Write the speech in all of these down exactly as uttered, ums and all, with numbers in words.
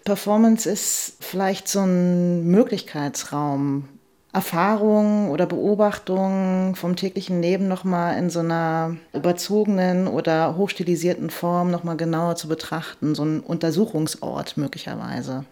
Performance ist vielleicht so ein Möglichkeitsraum, Erfahrungen oder Beobachtungen vom täglichen Leben nochmal in so einer überzogenen oder hochstilisierten Form nochmal genauer zu betrachten, so ein Untersuchungsort möglicherweise.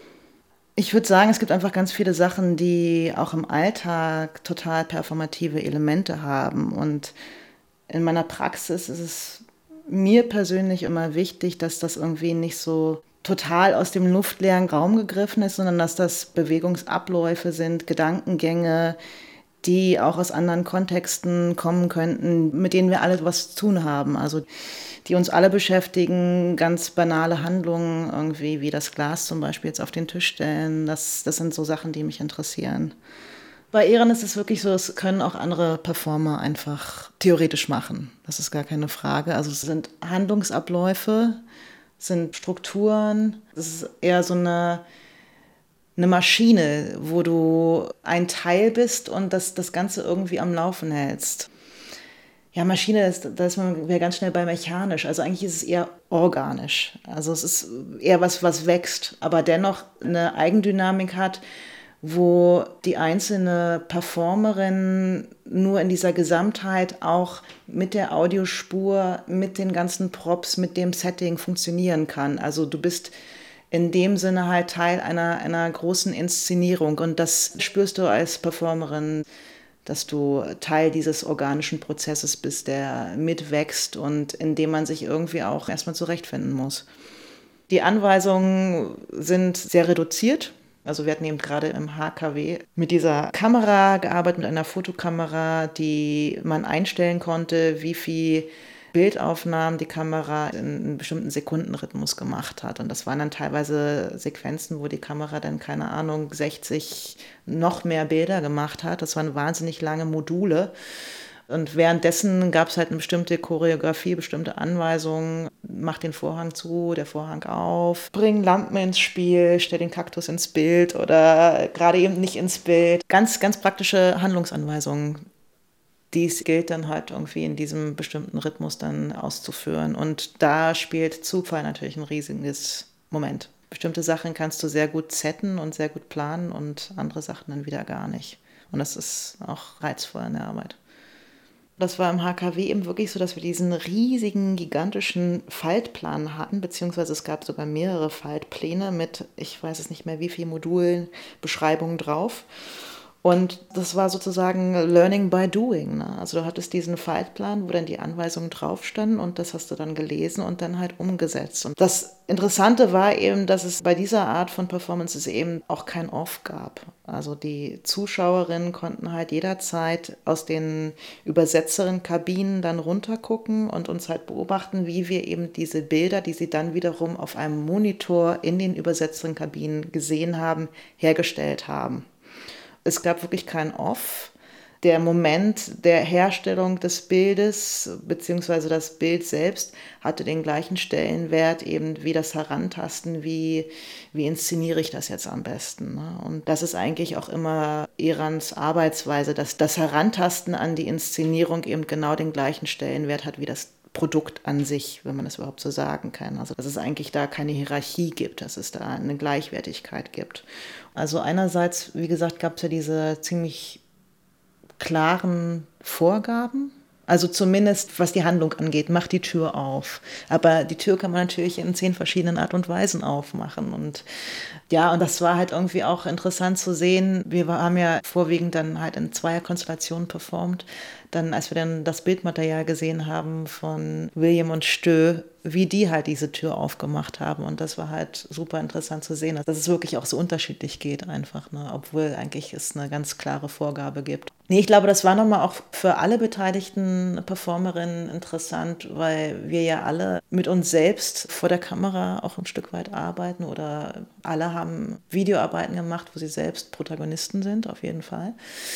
Ich würde sagen, es gibt einfach ganz viele Sachen, die auch im Alltag total performative Elemente haben. Und in meiner Praxis ist es mir persönlich immer wichtig, dass das irgendwie nicht so total aus dem luftleeren Raum gegriffen ist, sondern dass das Bewegungsabläufe sind, Gedankengänge, die auch aus anderen Kontexten kommen könnten, mit denen wir alle was zu tun haben. Also die uns alle beschäftigen, ganz banale Handlungen, irgendwie wie das Glas zum Beispiel jetzt auf den Tisch stellen. Das, das sind so Sachen, die mich interessieren. Bei Ehren ist es wirklich so, es können auch andere Performer einfach theoretisch machen. Das ist gar keine Frage. Also es sind Handlungsabläufe, es sind Strukturen. Es ist eher so eine, eine Maschine, wo du ein Teil bist und das, das Ganze irgendwie am Laufen hältst. Ja, Maschine, ist, da ist man wäre ganz schnell bei mechanisch. Also eigentlich ist es eher organisch. Also es ist eher was, was wächst, aber dennoch eine Eigendynamik hat, wo die einzelne Performerin nur in dieser Gesamtheit auch mit der Audiospur, mit den ganzen Props, mit dem Setting funktionieren kann. Also du bist in dem Sinne halt Teil einer, einer großen Inszenierung und das spürst du als Performerin, dass du Teil dieses organischen Prozesses bist, der mitwächst und in dem man sich irgendwie auch erstmal zurechtfinden muss. Die Anweisungen sind sehr reduziert. Also wir hatten eben gerade im H K W mit dieser Kamera gearbeitet, mit einer Fotokamera, die man einstellen konnte, wie viel Bildaufnahmen die Kamera in einem bestimmten Sekundenrhythmus gemacht hat. Und das waren dann teilweise Sequenzen, wo die Kamera dann, keine Ahnung, sechzig noch mehr Bilder gemacht hat. Das waren wahnsinnig lange Module. Und währenddessen gab es halt eine bestimmte Choreografie, bestimmte Anweisungen. Mach den Vorhang zu, der Vorhang auf, bring Lampen ins Spiel, stell den Kaktus ins Bild oder gerade eben nicht ins Bild. Ganz, ganz praktische Handlungsanweisungen. Dies gilt dann halt irgendwie in diesem bestimmten Rhythmus dann auszuführen. Und da spielt Zufall natürlich ein riesiges Moment. Bestimmte Sachen kannst du sehr gut setten und sehr gut planen und andere Sachen dann wieder gar nicht. Und das ist auch reizvoll in der Arbeit. Das war im H K W eben wirklich so, dass wir diesen riesigen, gigantischen Faltplan hatten, beziehungsweise es gab sogar mehrere Faltpläne mit, ich weiß es nicht mehr wie viel Modulen, Beschreibungen drauf. Und das war sozusagen Learning by Doing. Ne? Also du hattest diesen Faltplan, wo dann die Anweisungen drauf standen und das hast du dann gelesen und dann halt umgesetzt. Und das Interessante war eben, dass es bei dieser Art von Performances eben auch kein Off gab. Also die Zuschauerinnen konnten halt jederzeit aus den Übersetzerin-Kabinen dann runtergucken und uns halt beobachten, wie wir eben diese Bilder, die sie dann wiederum auf einem Monitor in den Übersetzerin-Kabinen gesehen haben, hergestellt haben. Es gab wirklich kein Off. Der Moment der Herstellung des Bildes beziehungsweise das Bild selbst hatte den gleichen Stellenwert eben wie das Herantasten, wie, wie inszeniere ich das jetzt am besten. Ne? Und das ist eigentlich auch immer Erans Arbeitsweise, dass das Herantasten an die Inszenierung eben genau den gleichen Stellenwert hat wie das Produkt an sich, wenn man das überhaupt so sagen kann. Also dass es eigentlich da keine Hierarchie gibt, dass es da eine Gleichwertigkeit gibt. Also einerseits, wie gesagt, gab es ja diese ziemlich klaren Vorgaben. Also zumindest, was die Handlung angeht, mach die Tür auf. Aber die Tür kann man natürlich in zehn verschiedenen Art und Weisen aufmachen. Und ja, und das war halt irgendwie auch interessant zu sehen. Wir haben ja vorwiegend dann halt in Zweierkonstellationen performt. Dann, als wir dann das Bildmaterial gesehen haben von William und Stö, wie die halt diese Tür aufgemacht haben. Und das war halt super interessant zu sehen, dass es wirklich auch so unterschiedlich geht einfach, ne? Obwohl eigentlich es eine ganz klare Vorgabe gibt. Nee, ich glaube, das war nochmal auch für alle beteiligten Performerinnen interessant, weil wir ja alle mit uns selbst vor der Kamera auch ein Stück weit arbeiten oder alle haben Videoarbeiten gemacht, wo sie selbst Protagonisten sind, auf jeden Fall.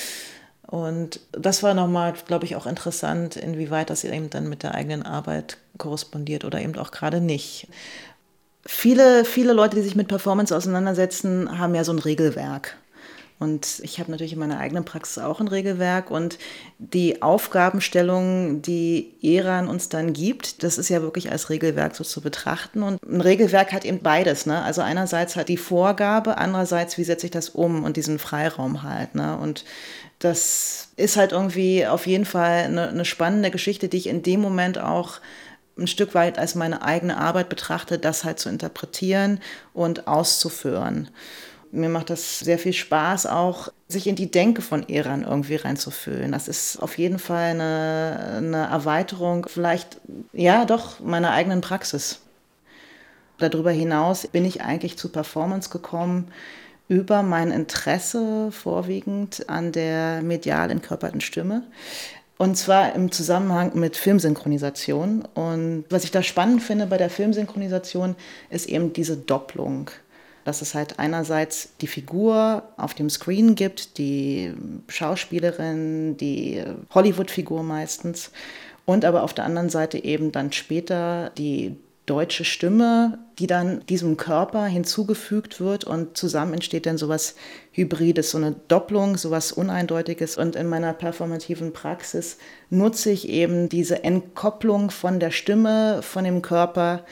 Und das war nochmal, glaube ich, auch interessant, inwieweit das eben dann mit der eigenen Arbeit korrespondiert oder eben auch gerade nicht. Viele, viele Leute, die sich mit Performance auseinandersetzen, haben ja so ein Regelwerk. Und ich habe natürlich in meiner eigenen Praxis auch ein Regelwerk und die Aufgabenstellung, die Eran uns dann gibt, das ist ja wirklich als Regelwerk so zu betrachten. Und ein Regelwerk hat eben beides, ne? Also einerseits hat die Vorgabe, andererseits, wie setze ich das um und diesen Freiraum halt, ne? Und das ist halt irgendwie auf jeden Fall eine, eine spannende Geschichte, die ich in dem Moment auch ein Stück weit als meine eigene Arbeit betrachte, das halt zu interpretieren und auszuführen. Mir macht das sehr viel Spaß, auch sich in die Denke von Eran irgendwie reinzufühlen. Das ist auf jeden Fall eine, eine Erweiterung, vielleicht, ja doch, meiner eigenen Praxis. Darüber hinaus bin ich eigentlich zu Performance gekommen über mein Interesse vorwiegend an der medial entkörperten Stimme. Und zwar im Zusammenhang mit Filmsynchronisation. Und was ich da spannend finde bei der Filmsynchronisation, ist eben diese Doppelung. Dass es halt einerseits die Figur auf dem Screen gibt, die Schauspielerin, die Hollywood-Figur meistens, und aber auf der anderen Seite eben dann später die deutsche Stimme, die dann diesem Körper hinzugefügt wird und zusammen entsteht dann sowas Hybrides, so eine Doppelung, sowas Uneindeutiges. Und in meiner performativen Praxis nutze ich eben diese Entkopplung von der Stimme, von dem Körper,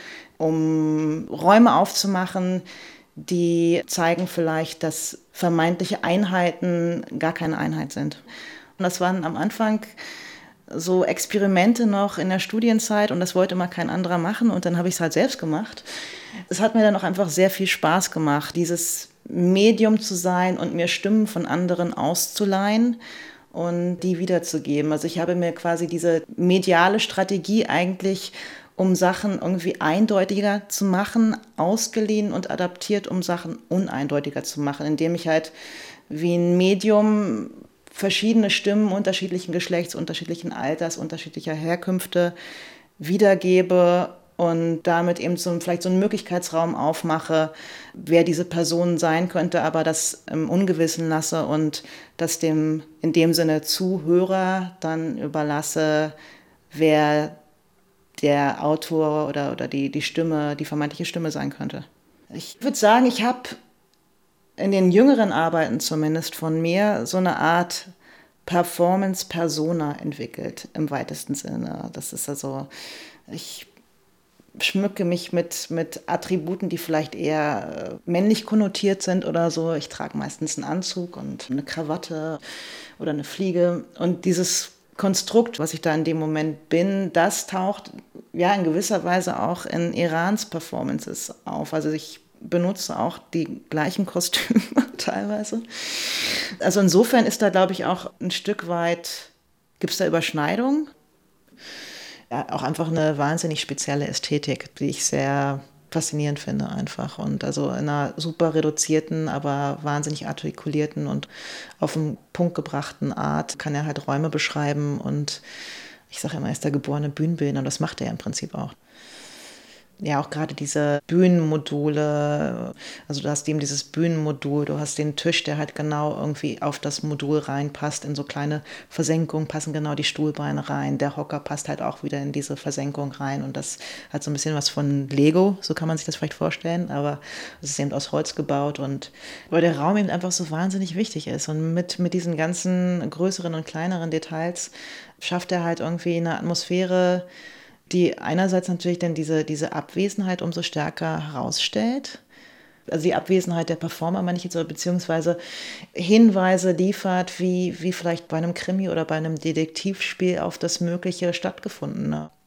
um Räume aufzumachen, die zeigen vielleicht, dass vermeintliche Einheiten gar keine Einheit sind. Und das waren am Anfang so Experimente noch in der Studienzeit und das wollte mal kein anderer machen und dann habe ich es halt selbst gemacht. Es hat mir dann auch einfach sehr viel Spaß gemacht, dieses Medium zu sein und mir Stimmen von anderen auszuleihen und die wiederzugeben. Also ich habe mir quasi diese mediale Strategie eigentlich, um Sachen irgendwie eindeutiger zu machen, ausgeliehen und adaptiert, um Sachen uneindeutiger zu machen, indem ich halt wie ein Medium verschiedene Stimmen unterschiedlichen Geschlechts, unterschiedlichen Alters, unterschiedlicher Herkünfte wiedergebe und damit eben so, vielleicht so einen Möglichkeitsraum aufmache, wer diese Person sein könnte, aber das im Ungewissen lasse und das dem in dem Sinne Zuhörer dann überlasse, wer der Autor oder, oder die, die Stimme, die vermeintliche Stimme sein könnte. Ich würde sagen, ich habe in den jüngeren Arbeiten zumindest von mir so eine Art Performance-Persona entwickelt, im weitesten Sinne. Das ist also, ich schmücke mich mit, mit Attributen, die vielleicht eher männlich konnotiert sind oder so. Ich trage meistens einen Anzug und eine Krawatte oder eine Fliege. Und dieses Konstrukt, was ich da in dem Moment bin, das taucht ja in gewisser Weise auch in Erans Performances auf. Also ich benutze auch die gleichen Kostüme teilweise. Also insofern ist da, glaube ich, auch ein Stück weit, gibt es da Überschneidungen. Ja, auch einfach eine wahnsinnig spezielle Ästhetik, die ich sehr faszinierend finde einfach. Und also in einer super reduzierten, aber wahnsinnig artikulierten und auf den Punkt gebrachten Art kann er halt Räume beschreiben. Und ich sage immer, er ist der geborene Bühnenbildner und das macht er im Prinzip auch. Ja, auch gerade diese Bühnenmodule, also du hast eben dieses Bühnenmodul, du hast den Tisch, der halt genau irgendwie auf das Modul reinpasst, in so kleine Versenkungen passen genau die Stuhlbeine rein, der Hocker passt halt auch wieder in diese Versenkung rein und das hat so ein bisschen was von Lego, so kann man sich das vielleicht vorstellen, aber es ist eben aus Holz gebaut und weil der Raum eben einfach so wahnsinnig wichtig ist und mit, mit diesen ganzen größeren und kleineren Details schafft er halt irgendwie eine Atmosphäre, die einerseits natürlich dann diese, diese Abwesenheit umso stärker herausstellt. Also die Abwesenheit der Performer, meine ich jetzt, beziehungsweise Hinweise liefert, wie, wie vielleicht bei einem Krimi oder bei einem Detektivspiel auf das mögliche Stattgefundene.